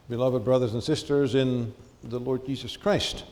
Beloved brothers and sisters in the Lord Jesus Christ,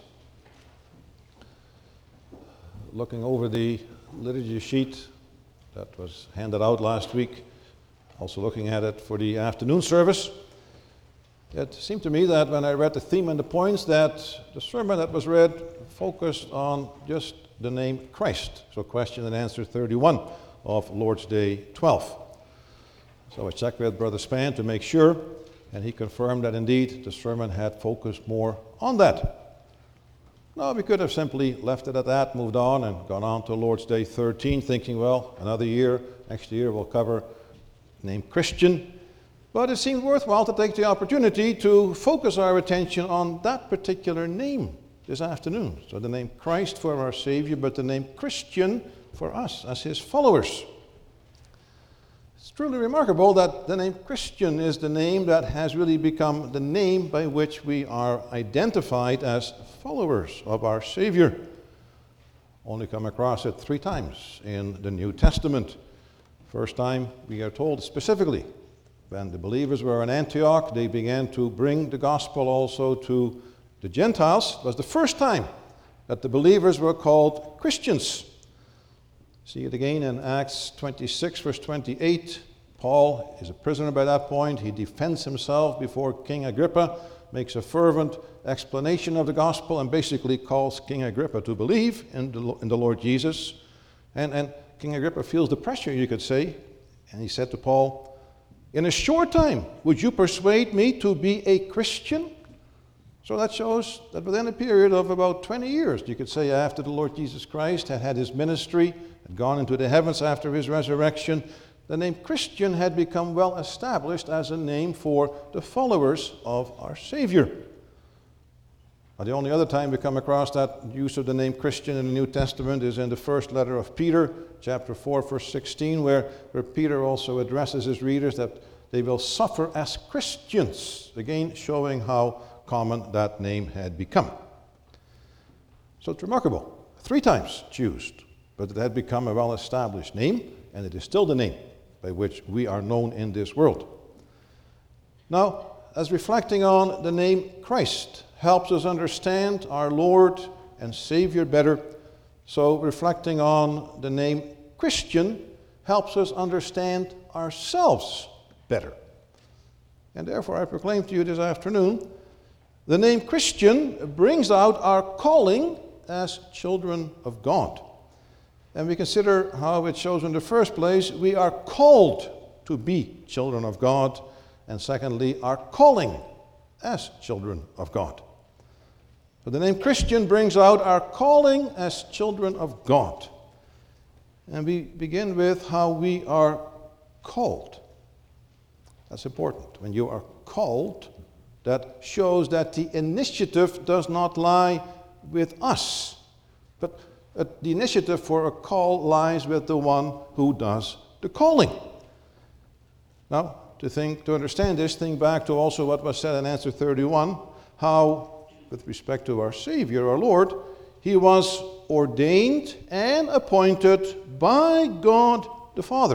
looking over the liturgy sheet that was handed out last week, also looking at it for the afternoon service, it seemed to me that when I read the theme and the points that the sermon that was read focused on just the name Christ. So question and answer 31 of Lord's Day 12. So I checked with Brother Span to make sure, and he confirmed that indeed the sermon had focused more on that. Now, we could have simply left it at that, moved on, and gone on to Lord's Day 13, thinking, well, another year, next year we'll cover the name Christian. But it seemed worthwhile to take the opportunity to focus our attention on that particular name this afternoon. So the name Christ for our Savior, but the name Christian for us as His followers. It's truly remarkable that the name Christian is the name that has really become the name by which we are identified as followers of our Savior. Only come across it 3 times in the New Testament. First time we are told specifically, when the believers were in Antioch, they began to bring the gospel also to the Gentiles. It was the first time that the believers were called Christians. See it again in Acts 26, verse 28. Paul is a prisoner by that point. He defends himself before King Agrippa, makes a fervent explanation of the gospel, and basically calls King Agrippa to believe in the Lord Jesus. And King Agrippa feels the pressure, you could say, and he said to Paul, "In a short time, would you persuade me to be a Christian?" So that shows that within a period of about 20 years, you could say, after the Lord Jesus Christ had had his ministry, had gone into the heavens after his resurrection, the name Christian had become well established as a name for the followers of our Savior. Now, the only other time we come across that use of the name Christian in the New Testament is in the first letter of Peter, chapter 4, verse 16, where Peter also addresses his readers that they will suffer as Christians, again showing how common that name had become. So it's remarkable. 3 times it's used, but it had become a well-established name, and it is still the name by which we are known in this world. Now, as reflecting on the name Christ helps us understand our Lord and Savior better, so reflecting on the name Christian helps us understand ourselves better. And therefore I proclaim to you this afternoon, the name Christian brings out our calling as children of God. And we consider how it shows in the first place, we are called to be children of God, and secondly, our calling as children of God. So the name Christian brings out our calling as children of God. And we begin with how we are called. That's important. When you are called, that shows that the initiative does not lie with us, but the initiative for a call lies with the one who does the calling. Now, to understand this, think back to also what was said in answer 31, how, with respect to our Savior, our Lord, He was ordained and appointed by God the Father.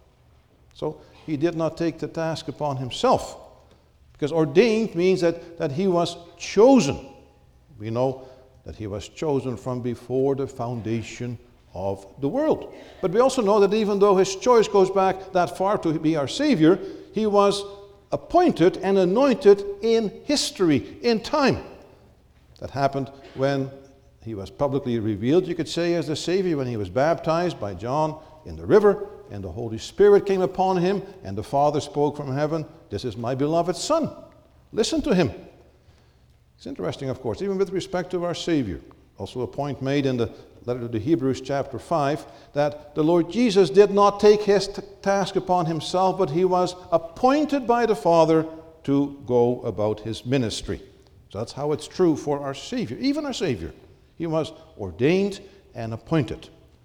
So He did not take the task upon Himself, because ordained means that He was chosen. We know that He was chosen from before the foundation of the world. But we also know that even though His choice goes back that far to be our Savior, He was appointed and anointed in history, in time. That happened when He was publicly revealed, you could say, as the Savior, when He was baptized by John in the river, and the Holy Spirit came upon Him, and the Father spoke from heaven, "This is my beloved Son. Listen to Him." It's interesting, of course, even with respect to our Savior. Also a point made in the letter to the Hebrews chapter 5, that the Lord Jesus did not take His task upon Himself, but He was appointed by the Father to go about His ministry. So that's how it's true for our Savior, even our Savior. He was ordained and appointed.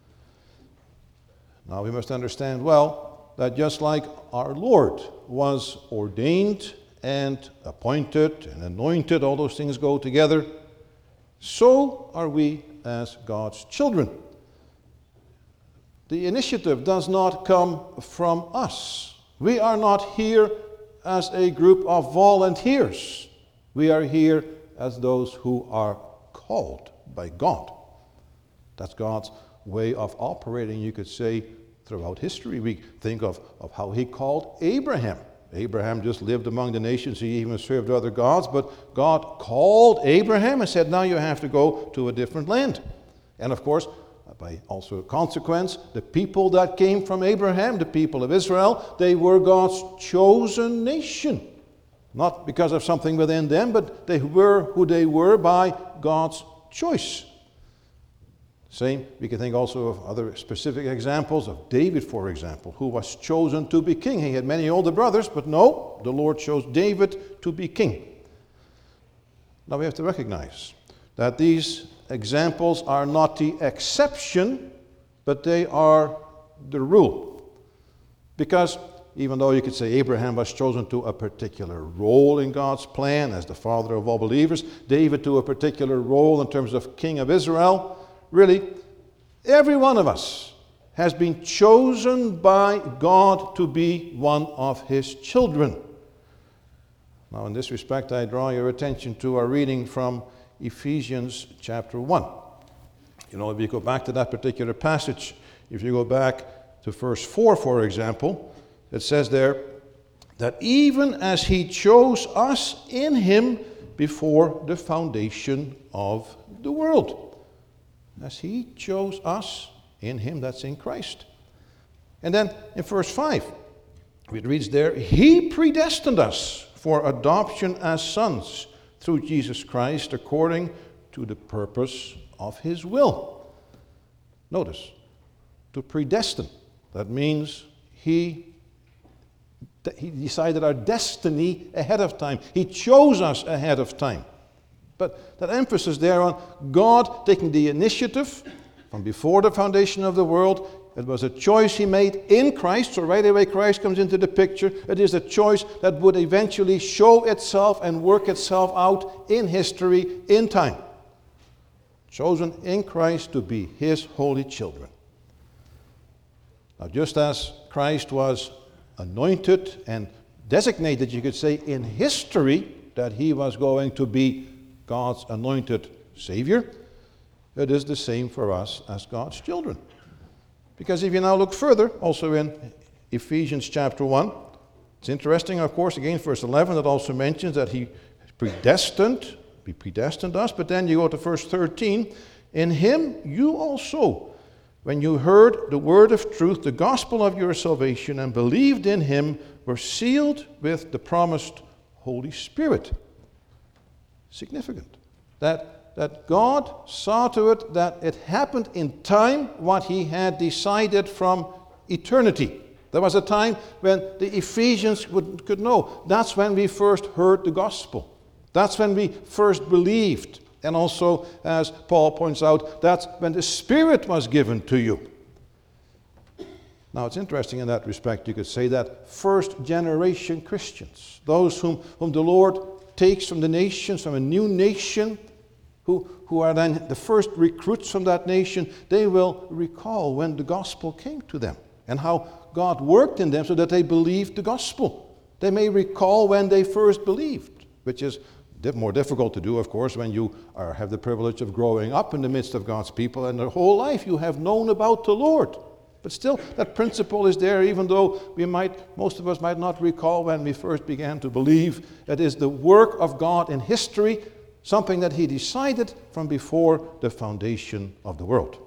Now we must understand well that just like our Lord was ordained and appointed and anointed, all those things go together, so are we as God's children. The initiative does not come from us. We are not here as a group of volunteers. We are here as those who are called by God. That's God's way of operating, you could say, throughout history. We think of how he called Abraham. Abraham just lived among the nations. He even served other gods. But God called Abraham and said, now you have to go to a different land. And of course, by also consequence, the people that came from Abraham, the people of Israel, they were God's chosen nation. Not because of something within them, but they were who they were by God's choice. Same, we can think also of other specific examples of David, for example, who was chosen to be king. He had many older brothers, but no, the Lord chose David to be king. Now we have to recognize that these examples are not the exception, but they are the rule. Because even though you could say Abraham was chosen to a particular role in God's plan as the father of all believers, David to a particular role in terms of king of Israel, really, every one of us has been chosen by God to be one of his children. Now, in this respect, I draw your attention to our reading from Ephesians chapter 1. You know, if you go back to that particular passage, if you go back to verse 4, for example, it says there that even as he chose us in him before the foundation of the world. As he chose us in him, that's in Christ. And then in verse 5, it reads there, he predestined us for adoption as sons through Jesus Christ according to the purpose of his will. Notice, to predestine, that means he decided our destiny ahead of time. He chose us ahead of time. But that emphasis there on God taking the initiative from before the foundation of the world, it was a choice he made in Christ. So right away Christ comes into the picture. It is a choice that would eventually show itself and work itself out in history, in time. Chosen in Christ to be his holy children. Now just as Christ was anointed and designated, you could say, in history that he was going to be God's anointed Savior, it is the same for us as God's children. Because if you now look further, also in Ephesians chapter 1, it's interesting, of course, again, verse 11, that also mentions that he predestined us, but then you go to verse 13, in him you also, when you heard the word of truth, the gospel of your salvation, and believed in him, were sealed with the promised Holy Spirit. Significant. That God saw to it that it happened in time what he had decided from eternity. There was a time when the Ephesians could know. That's when we first heard the gospel. That's when we first believed. And also, as Paul points out, that's when the Spirit was given to you. Now, it's interesting in that respect. You could say that first generation Christians, those whom the Lord takes from the nations, from a new nation, who are then the first recruits from that nation, they will recall when the gospel came to them and how God worked in them so that they believed the gospel. They may recall when they first believed, which is more difficult to do, of course, when you have the privilege of growing up in the midst of God's people and their whole life you have known about the Lord. But still, that principle is there, even though most of us might not recall when we first began to believe. It is the work of God in history, something that he decided from before the foundation of the world.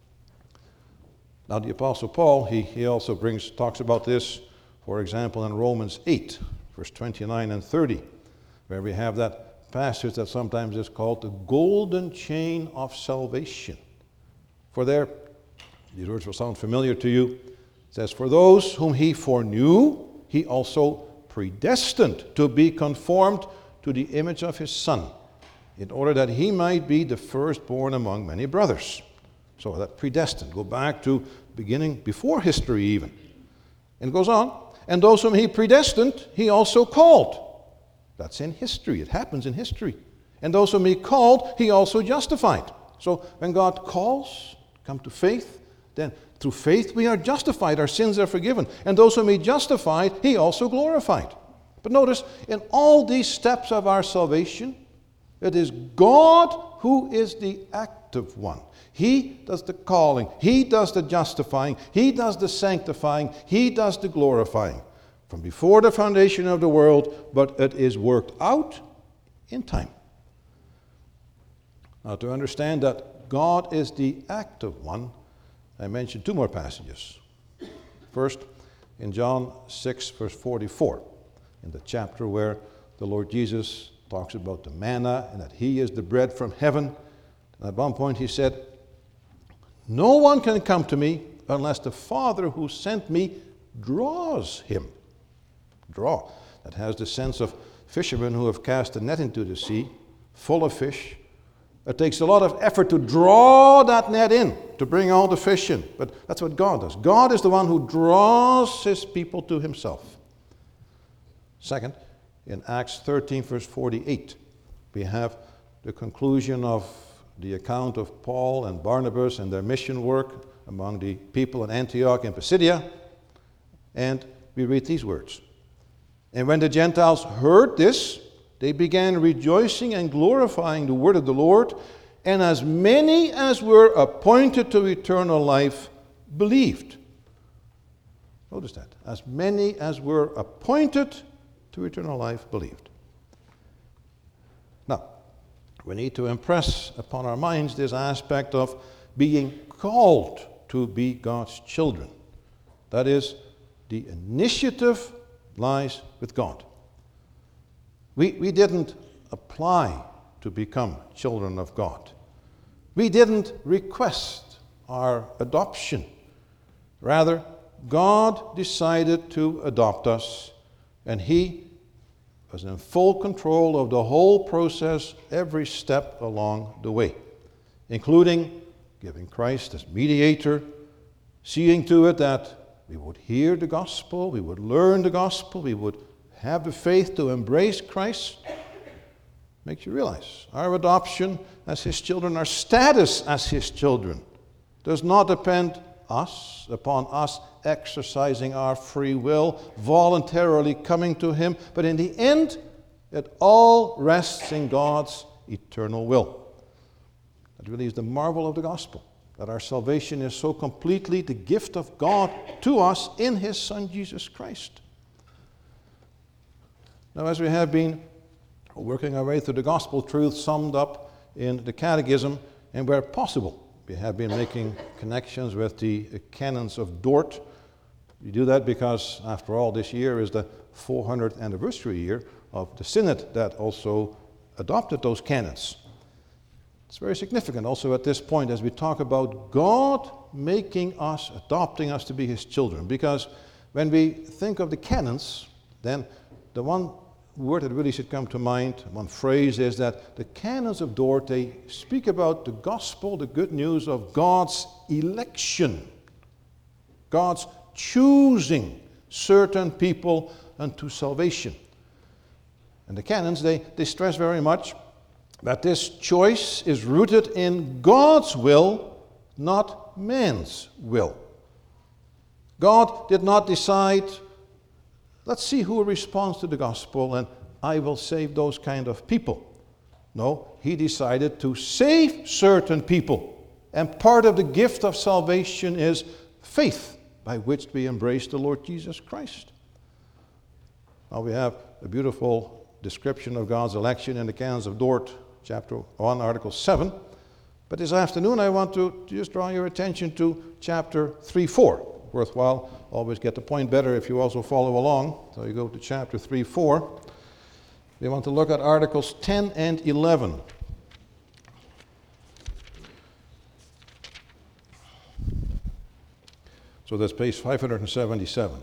Now, the Apostle Paul, he also talks about this, for example, in Romans 8, verse 29 and 30, where we have that passage that sometimes is called the golden chain of salvation. For there, these words will sound familiar to you. It says, for those whom he foreknew, he also predestined to be conformed to the image of his Son, in order that he might be the firstborn among many brothers. So that predestined, go back to beginning before history even. And it goes on, and those whom he predestined, he also called. That's in history, it happens in history. And those whom he called, he also justified. So when God calls, come to faith, then through faith we are justified, our sins are forgiven. And those whom he justified, he also glorified. But notice, in all these steps of our salvation, it is God who is the active one. He does the calling. He does the justifying. He does the sanctifying. He does the glorifying. From before the foundation of the world, but it is worked out in time. Now, to understand that God is the active one, I mentioned two more passages. First, in John 6, verse 44, in the chapter where the Lord Jesus talks about the manna and that He is the bread from heaven. And at one point He said, "No one can come to me unless the Father who sent me draws him." Draw. That has the sense of fishermen who have cast a net into the sea, full of fish. It takes a lot of effort to draw that net in, to bring all the fish in. But that's what God does. God is the one who draws His people to Himself. Second, in Acts 13, verse 48, we have the conclusion of the account of Paul and Barnabas and their mission work among the people in Antioch and Pisidia. And we read these words. "And when the Gentiles heard this, they began rejoicing and glorifying the word of the Lord, and as many as were appointed to eternal life believed." Notice that. As many as were appointed to eternal life believed. Now, we need to impress upon our minds this aspect of being called to be God's children. That is, the initiative lies with God. We didn't apply to become children of God. We didn't request our adoption. Rather, God decided to adopt us, and He was in full control of the whole process every step along the way, including giving Christ as mediator, seeing to it that we would hear the gospel, we would learn the gospel, we would have the faith to embrace Christ. Makes you realize our adoption as His children, our status as His children, does not depend upon us exercising our free will, voluntarily coming to Him, but in the end, it all rests in God's eternal will. That really is the marvel of the gospel, that our salvation is so completely the gift of God to us in His Son Jesus Christ. Now, as we have been working our way through the gospel truth summed up in the Catechism, and where possible, we have been making connections with the canons of Dort. We do that because, after all, this year is the 400th anniversary year of the Synod that also adopted those canons. It's very significant also at this point as we talk about God making us, adopting us to be His children. Because when we think of the canons, then the one word that really should come to mind, one phrase, is that the canons of Dort, they speak about the gospel, the good news of God's election, God's choosing certain people unto salvation. And the canons, they stress very much that this choice is rooted in God's will, not man's will. God did not decide, let's see who responds to the gospel and I will save those kind of people. No, He decided to save certain people. And part of the gift of salvation is faith, by which we embrace the Lord Jesus Christ. Now we have a beautiful description of God's election in the canons of Dort, chapter 1, article 7. But this afternoon I want to just draw your attention to chapter 3:4. Worthwhile, always get the point better if you also follow along. So you go to chapter 3:4. We want to look at articles 10 and 11. So that's page 577.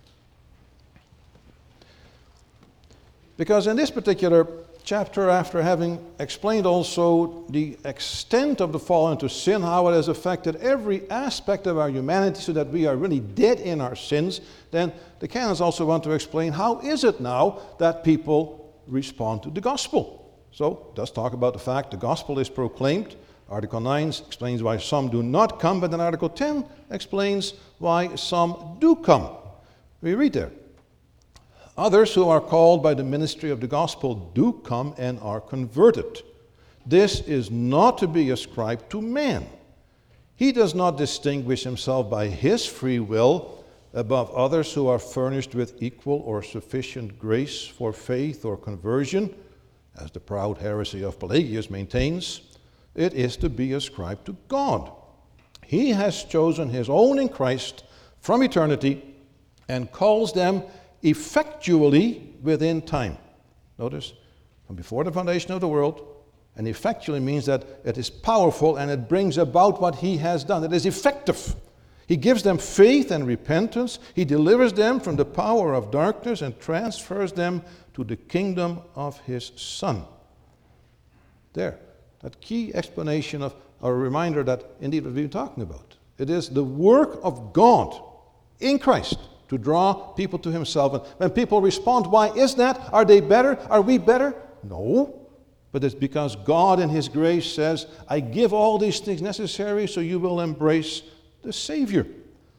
Because in this particular chapter, after having explained also the extent of the fall into sin, how it has affected every aspect of our humanity so that we are really dead in our sins, then the canons also want to explain how is it now that people respond to the gospel. So it does talk about the fact the gospel is proclaimed. Article 9 explains why some do not come, but then Article 10 explains why some do come. We read there, Others who are called by the ministry of the gospel do come and are converted. This is not to be ascribed to man. He does not distinguish himself by his free will above others who are furnished with equal or sufficient grace for faith or conversion, as the proud heresy of Pelagius maintains. It is to be ascribed to God. He has chosen his own in Christ from eternity and calls them effectually within time. Notice, from before the foundation of the world, and effectually means that it is powerful and it brings about what he has done. It is effective. He gives them faith and repentance. He delivers them from the power of darkness and transfers them to the kingdom of his Son. There, that key explanation of a reminder that indeed what we've been talking about. It is the work of God in Christ to draw people to himself. And when people respond, why is that? Are they better? Are we better? No. But it's because God in his grace says, I give all these things necessary so you will embrace the Savior.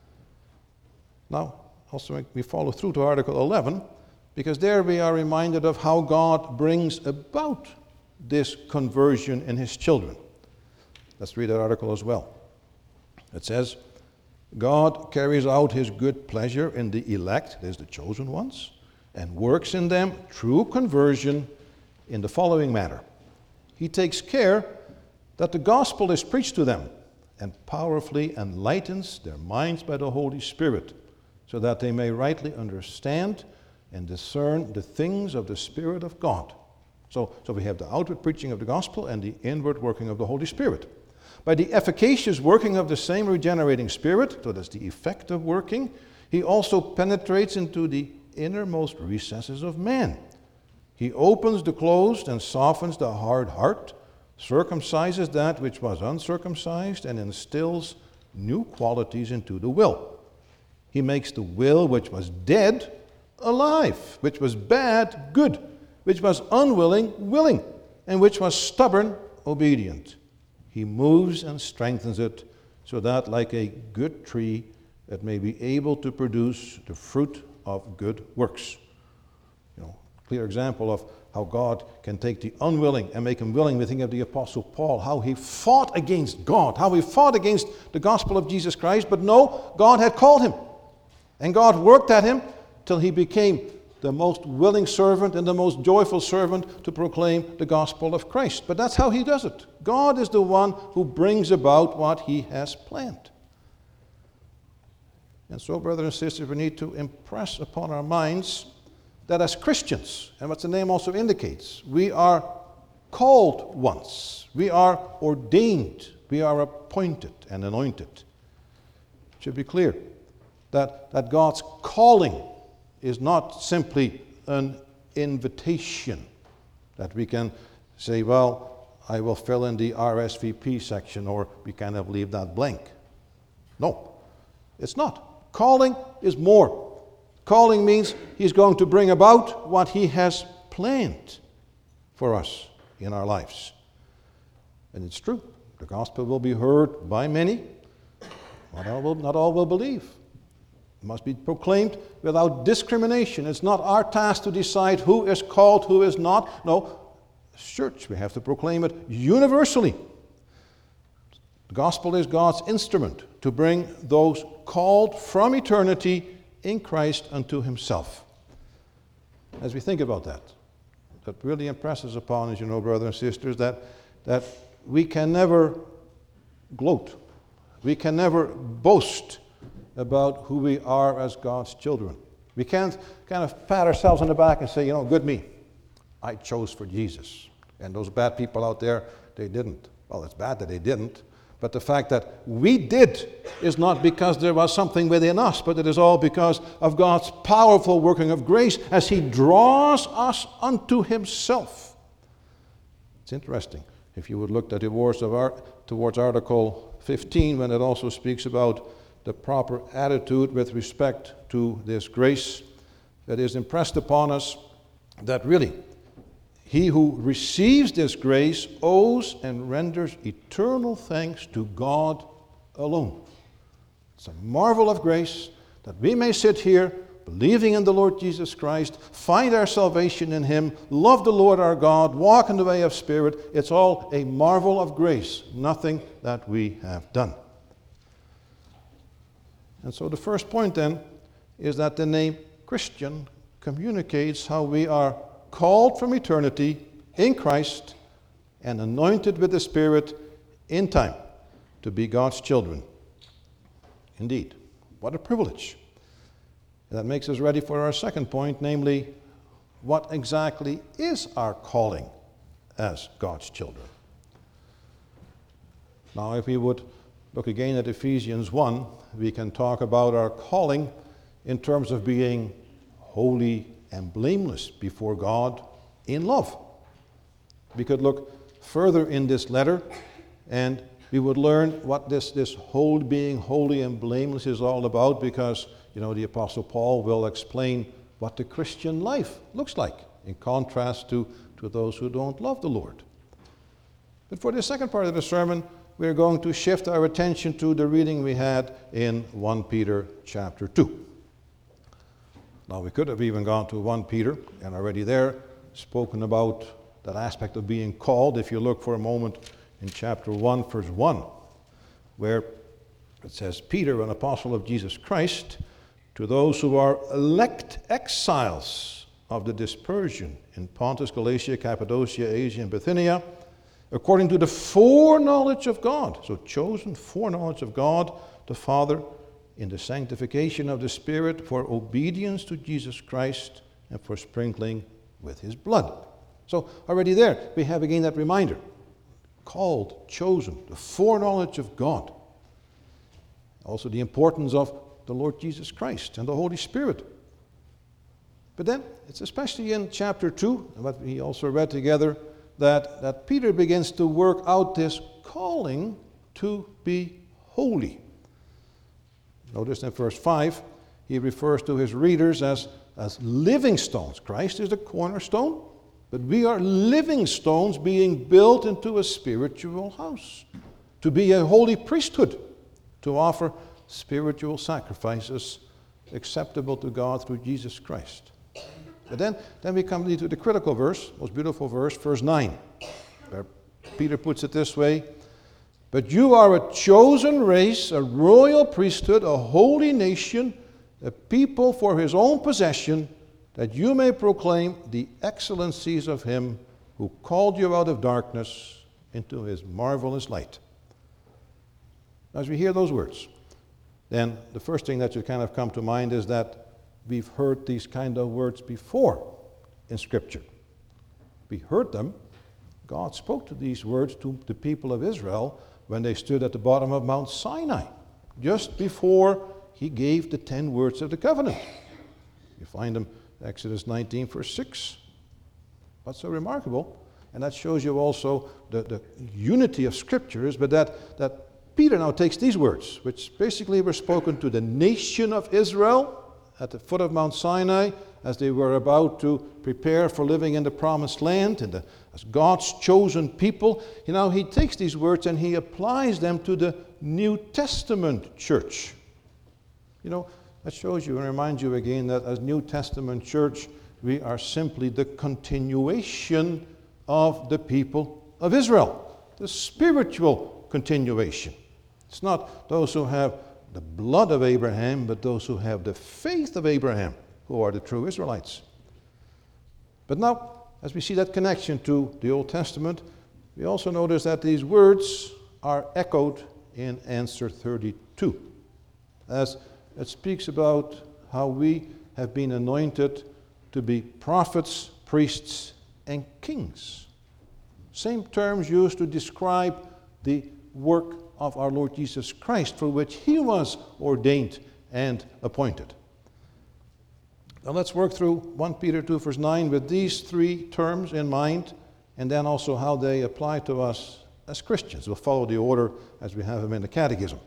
Now, also we follow through to Article 11, because there we are reminded of how God brings about this conversion in his children. Let's read that article as well. It says, God carries out his good pleasure in the elect, that is the chosen ones, and works in them through conversion in the following manner. He takes care that the gospel is preached to them and powerfully enlightens their minds by the Holy Spirit, so that they may rightly understand and discern the things of the Spirit of God. So we have the outward preaching of the gospel and the inward working of the Holy Spirit. By the efficacious working of the same regenerating Spirit, so that's the effective working, he also penetrates into the innermost recesses of man. He opens the closed and softens the hard heart, circumcises that which was uncircumcised, and instills new qualities into the will. He makes the will which was dead alive, which was bad good, which was unwilling willing, and which was stubborn obedient. He moves and strengthens it, so that like a good tree, it may be able to produce the fruit of good works. Clear example of how God can take the unwilling and make him willing. We think of the Apostle Paul, how he fought against God, how he fought against the gospel of Jesus Christ, but no, God had called him. And God worked at him till he became the most willing servant and the most joyful servant to proclaim the gospel of Christ. But that's how he does it. God is the one who brings about what he has planned. And so, brothers and sisters, we need to impress upon our minds that as Christians, and what the name also indicates, we are called ones. We are ordained. We are appointed and anointed. It should be clear that God's calling is not simply an invitation that we can say, well, I will fill in the RSVP section, or we kind of leave that blank. No, it's not. Calling is more. Calling means he's going to bring about what he has planned for us in our lives. And it's true. The gospel will be heard by many. Not all will believe. It must be proclaimed without discrimination. It's not our task to decide who is called, who is not. No, as church, we have to proclaim it universally. The gospel is God's instrument to bring those called from eternity in Christ unto himself. As we think about that really impresses upon us, brothers and sisters, that we can never gloat. We can never boast about who we are as God's children. We can't kind of pat ourselves on the back and say, good me. I chose for Jesus. And those bad people out there, they didn't. Well, it's bad that they didn't. But the fact that we did is not because there was something within us, but it is all because of God's powerful working of grace as he draws us unto himself. It's interesting. If you would look at the words towards Article 15, when it also speaks about the proper attitude with respect to this grace that is impressed upon us, that really he who receives this grace owes and renders eternal thanks to God alone. It's a marvel of grace that we may sit here believing in the Lord Jesus Christ, find our salvation in Him, love the Lord our God, walk in the way of Spirit. It's all a marvel of grace, nothing that we have done. And so the first point then is that the name Christian communicates how we are called from eternity in Christ and anointed with the Spirit in time to be God's children. Indeed, what a privilege. That makes us ready for our second point, namely, what exactly is our calling as God's children? Now, if we would look again at Ephesians 1, we can talk about our calling in terms of being holy and blameless before God in love. We could look further in this letter and we would learn what this whole being holy and blameless is all about, because the Apostle Paul will explain what the Christian life looks like in contrast to those who don't love the Lord. But for the second part of the sermon, we're going to shift our attention to the reading we had in 1 Peter chapter 2. Now, we could have even gone to 1 Peter and already there spoken about that aspect of being called. If you look for a moment in chapter 1, verse 1, where it says, Peter, an apostle of Jesus Christ, to those who are elect exiles of the dispersion in Pontus, Galatia, Cappadocia, Asia, and Bithynia, according to the foreknowledge of God, so chosen foreknowledge of God the Father, in the sanctification of the Spirit, for obedience to Jesus Christ and for sprinkling with His blood. So already there we have again that reminder. Called, chosen, the foreknowledge of God. Also the importance of the Lord Jesus Christ and the Holy Spirit. But then it's especially in chapter 2, what we also read together, that Peter begins to work out this calling to be holy. Notice in verse 5, he refers to his readers as living stones. Christ is the cornerstone, but we are living stones being built into a spiritual house, to be a holy priesthood, to offer spiritual sacrifices acceptable to God through Jesus Christ. But then we come to the critical verse, most beautiful verse, verse 9, where Peter puts it this way, but you are a chosen race, a royal priesthood, a holy nation, a people for His own possession, that you may proclaim the excellencies of Him who called you out of darkness into His marvelous light. As we hear those words, then the first thing that should kind of come to mind is that we've heard these kind of words before in Scripture. We heard them. God spoke to these words to the people of Israel when they stood at the bottom of Mount Sinai, just before He gave the 10 words of the covenant. You find them in Exodus 19, verse 6. What's so remarkable, and that shows you also the unity of Scriptures, but that Peter now takes these words, which basically were spoken to the nation of Israel at the foot of Mount Sinai as they were about to prepare for living in the promised land and as God's chosen people. He takes these words and he applies them to the New Testament church. That shows you and reminds you again that as New Testament church, we are simply the continuation of the people of Israel, the spiritual continuation. It's not those who have the blood of Abraham, but those who have the faith of Abraham, who are the true Israelites. But now, as we see that connection to the Old Testament, we also notice that these words are echoed in answer 32, as it speaks about how we have been anointed to be prophets, priests, and kings. Same terms used to describe the work of our Lord Jesus Christ, for which He was ordained and appointed. Now let's work through 1 Peter 2, verse 9 with these three terms in mind, and then also how they apply to us as Christians. We'll follow the order as we have them in the Catechism.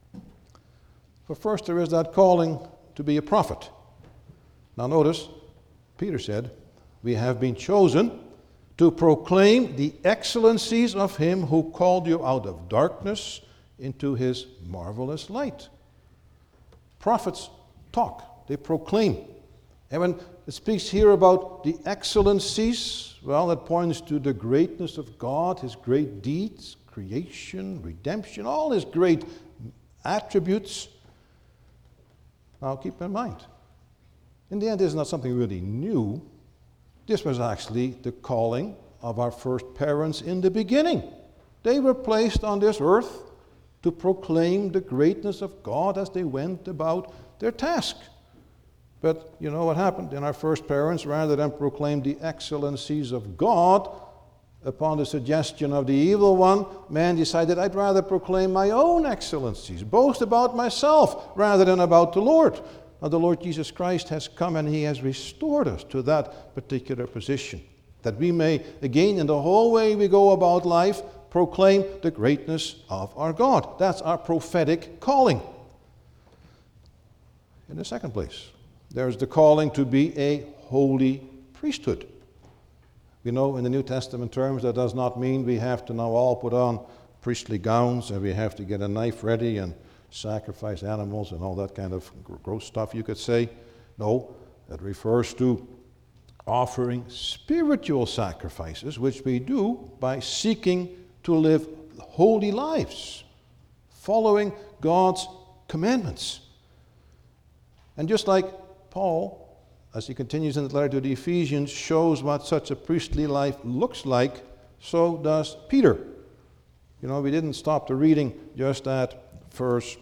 For first, there is that calling to be a prophet. Now notice, Peter said, we have been chosen to proclaim the excellencies of Him who called you out of darkness into His marvelous light. Prophets talk. They proclaim. And when it speaks here about the excellencies, well, it points to the greatness of God, His great deeds, creation, redemption, all His great attributes. Now, keep in mind, in the end, this is not something really new. This was actually the calling of our first parents in the beginning. They were placed on this earth to proclaim the greatness of God as they went about their task. But you know what happened in our first parents? Rather than proclaim the excellencies of God, upon the suggestion of the evil one, man decided, I'd rather proclaim my own excellencies, boast about myself rather than about the Lord. Now, the Lord Jesus Christ has come and He has restored us to that particular position, that we may, again, in the whole way we go about life, proclaim the greatness of our God. That's our prophetic calling. In the second place, there's the calling to be a holy priesthood. We know in the New Testament terms that does not mean we have to now all put on priestly gowns and we have to get a knife ready and sacrifice animals and all that kind of gross stuff, you could say. No, that refers to offering spiritual sacrifices, which we do by seeking to live holy lives, following God's commandments. And just like Paul, as he continues in the letter to the Ephesians, shows what such a priestly life looks like, so does Peter. You know, we didn't stop the reading just at verse,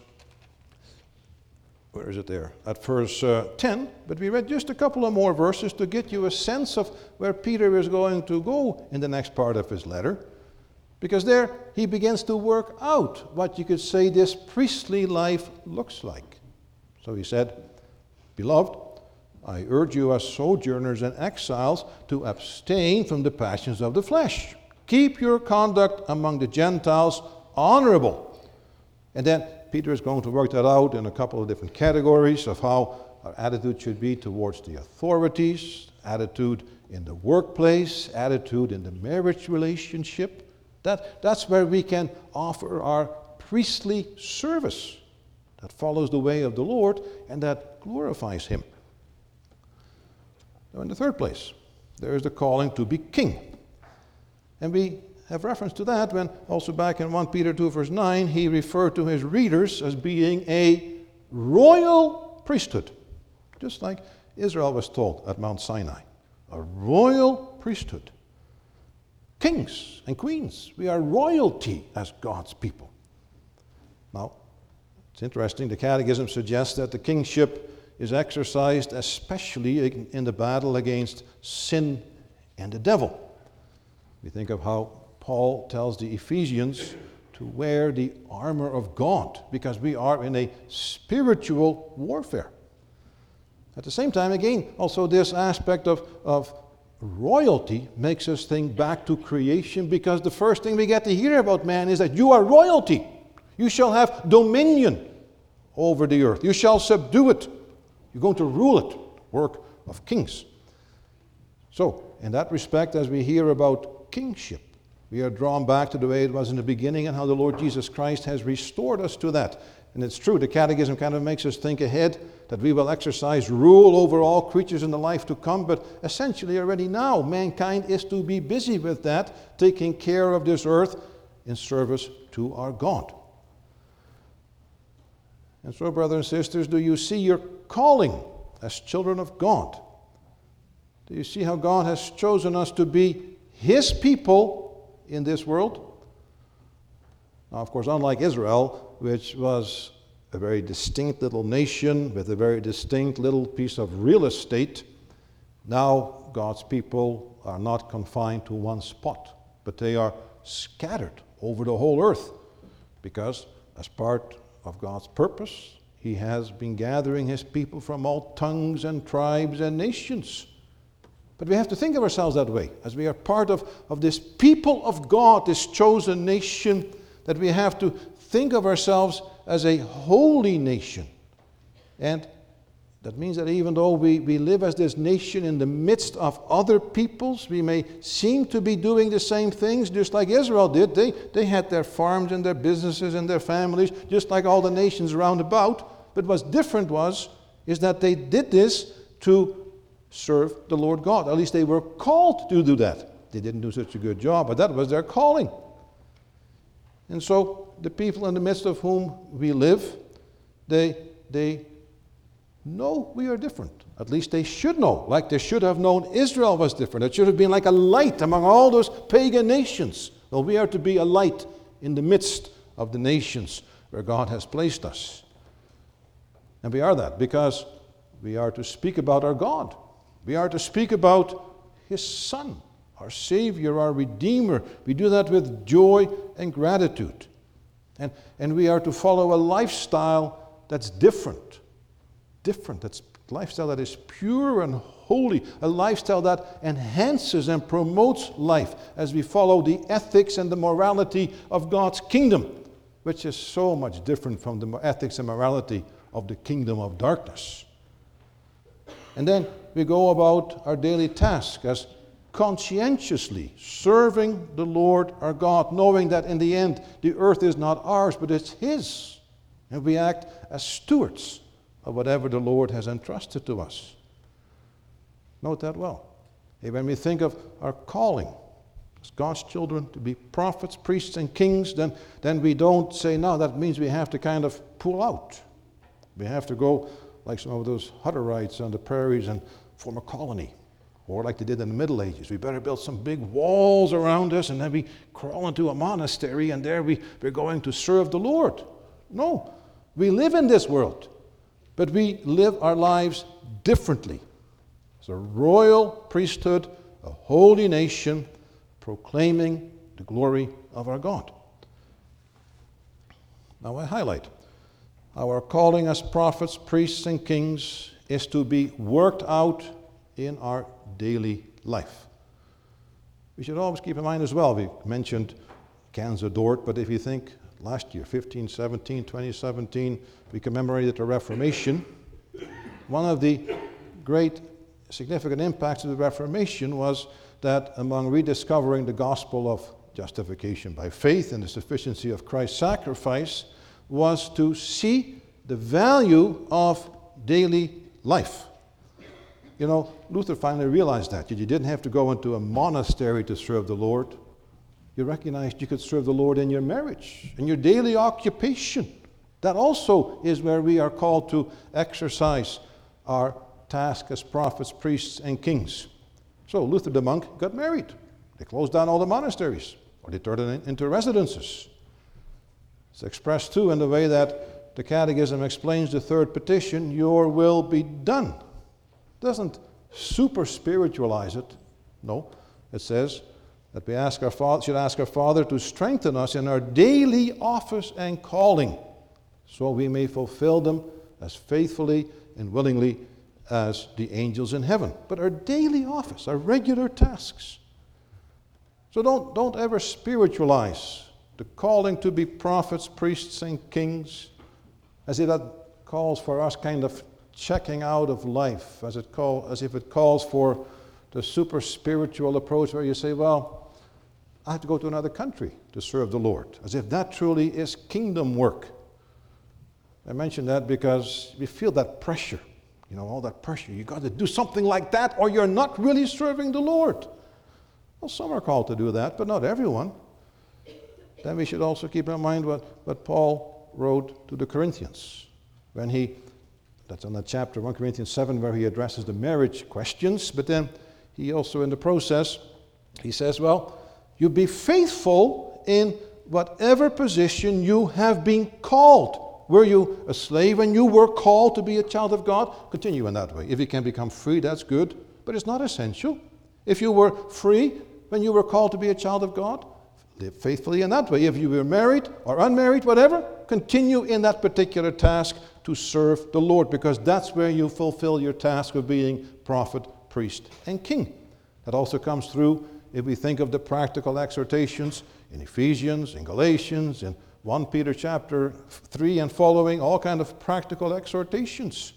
where is it there? At verse 10, but we read just a couple of more verses to get you a sense of where Peter is going to go in the next part of his letter. Because there he begins to work out what you could say this priestly life looks like. So he said, Beloved, I urge you as sojourners and exiles to abstain from the passions of the flesh. Keep your conduct among the Gentiles honorable. And then Peter is going to work that out in a couple of different categories of how our attitude should be towards the authorities, attitude in the workplace, attitude in the marriage relationship. That's where we can offer our priestly service that follows the way of the Lord and that glorifies Him. Now, in the third place, there is the calling to be king. And we have reference to that when also back in 1 Peter 2 verse 9, he referred to his readers as being a royal priesthood, just like Israel was told at Mount Sinai. A royal priesthood. Kings and queens, we are royalty as God's people. Now, it's interesting, the Catechism suggests that the kingship is exercised especially in the battle against sin and the devil. We think of how Paul tells the Ephesians to wear the armor of God because we are in a spiritual warfare. At the same time, again, also this aspect of royalty makes us think back to creation, because the first thing we get to hear about man is that you are royalty. You shall have dominion over the earth. You shall subdue it. You're going to rule it. Work of kings. So, in that respect, as we hear about kingship, we are drawn back to the way it was in the beginning and how the Lord Jesus Christ has restored us to that. And it's true, the Catechism kind of makes us think ahead that we will exercise rule over all creatures in the life to come, but essentially already now, mankind is to be busy with that, taking care of this earth in service to our God. And so, brothers and sisters, do you see your calling as children of God? Do you see how God has chosen us to be His people in this world? Now, of course, unlike Israel, which was a very distinct little nation with a very distinct little piece of real estate, now God's people are not confined to one spot, but they are scattered over the whole earth, because as part of God's purpose, He has been gathering His people from all tongues and tribes and nations. But we have to think of ourselves that way, as we are part of this people of God, this chosen nation, that we have to think of ourselves as a holy nation. And that means that even though we live as this nation in the midst of other peoples, we may seem to be doing the same things just like Israel did. They had their farms and their businesses and their families, just like all the nations round about. But what's different was, is that they did this to serve the Lord God. At least they were called to do that. They didn't do such a good job, but that was their calling. And so the people in the midst of whom we live, they know we are different. At least they should know, like they should have known Israel was different. It should have been like a light among all those pagan nations. Well, we are to be a light in the midst of the nations where God has placed us. And we are that because we are to speak about our God. We are to speak about His Son, our Savior, our Redeemer. We do that with joy and gratitude. And we are to follow a lifestyle that's different. That's a lifestyle that is pure and holy. A lifestyle that enhances and promotes life as we follow the ethics and the morality of God's kingdom, which is so much different from the ethics and morality of the kingdom of darkness. And then we go about our daily task as conscientiously serving the Lord our God, knowing that in the end the earth is not ours, but it's His. And we act as stewards of whatever the Lord has entrusted to us. Note that well. When we think of our calling as God's children to be prophets, priests, and kings, then we don't say, no, that means we have to kind of pull out. We have to go like some of those Hutterites on the prairies and form a colony. Or like they did in the Middle Ages. We better build some big walls around us and then we crawl into a monastery and there we're going to serve the Lord. No, we live in this world, but we live our lives differently. It's a royal priesthood, a holy nation, proclaiming the glory of our God. Now I highlight, our calling as prophets, priests, and kings is to be worked out in our daily life. We should always keep in mind as well, we mentioned Kansa Dort, but if you think last year, 2017, we commemorated the Reformation. One of the great significant impacts of the Reformation was that among rediscovering the gospel of justification by faith and the sufficiency of Christ's sacrifice was to see the value of daily life. You know, Luther finally realized that. You didn't have to go into a monastery to serve the Lord. You recognized you could serve the Lord in your marriage, in your daily occupation. That also is where we are called to exercise our task as prophets, priests, and kings. So Luther the monk got married. They closed down all the monasteries, or they turned it into residences. It's expressed too in the way that the Catechism explains the third petition, your will be done. It doesn't super spiritualize it. No, it says that we should ask our Father to strengthen us in our daily office and calling, so we may fulfill them as faithfully and willingly as the angels in heaven. But our daily office, our regular tasks. So don't ever spiritualize the calling to be prophets, priests, and kings, as if that calls for us kind of checking out of life, as if it calls for the super spiritual approach where you say, well, I have to go to another country to serve the Lord, as if that truly is kingdom work. I mention that because we feel that pressure, all that pressure. You got to do something like that or you're not really serving the Lord. Well, some are called to do that, but not everyone. Then we should also keep in mind what Paul wrote to the Corinthians that's on that chapter 1 Corinthians 7 where he addresses the marriage questions, but then he also in the process, he says, well, you be faithful in whatever position you have been called. Were you a slave when you were called to be a child of God? Continue in that way. If you can become free, that's good, but it's not essential. If you were free when you were called to be a child of God, live faithfully in that way. If you were married or unmarried, whatever, continue in that particular task to serve the Lord, because that's where you fulfill your task of being prophet, priest, and king. That also comes through if we think of the practical exhortations in Ephesians, in Galatians, in 1 Peter chapter 3 and following, all kind of practical exhortations.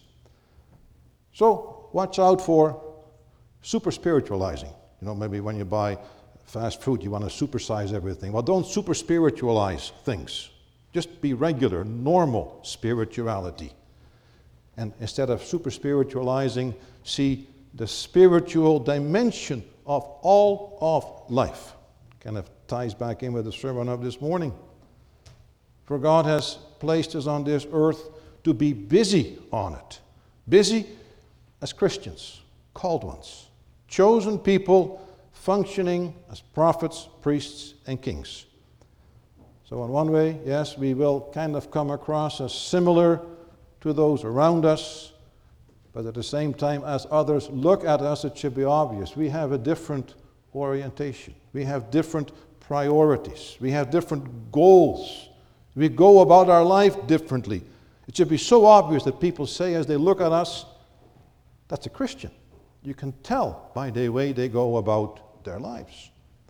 So watch out for super spiritualizing. Maybe when you buy fast food, you want to supersize everything. Well, don't super spiritualize things. Just be regular, normal spirituality. And instead of super spiritualizing, see the spiritual dimension of all of life. Kind of ties back in with the sermon of this morning. For God has placed us on this earth to be busy on it. Busy as Christians, called ones, chosen people functioning as prophets, priests, and kings. So in one way, yes, we will kind of come across as similar to those around us, but at the same time, as others look at us, it should be obvious. We have a different orientation. We have different priorities. We have different goals. We go about our life differently. It should be so obvious that people say as they look at us, that's a Christian. You can tell by the way they go about their lives.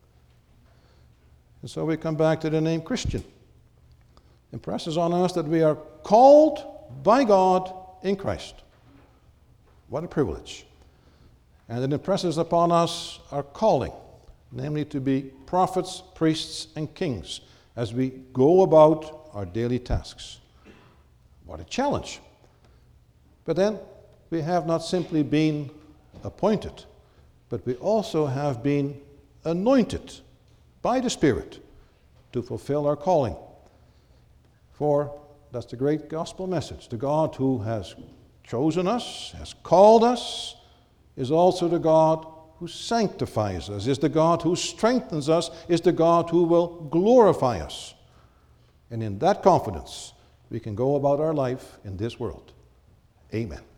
And so we come back to the name Christian. It impresses on us that we are called by God in Christ. What a privilege. And it impresses upon us our calling, namely to be prophets, priests, and kings as we go about our daily tasks. What a challenge. But then we have not simply been appointed, but we also have been anointed by the Spirit to fulfill our calling. For that's the great gospel message. The God who has chosen us, has called us, is also the God who sanctifies us, is the God who strengthens us, is the God who will glorify us. And in that confidence, we can go about our life in this world. Amen.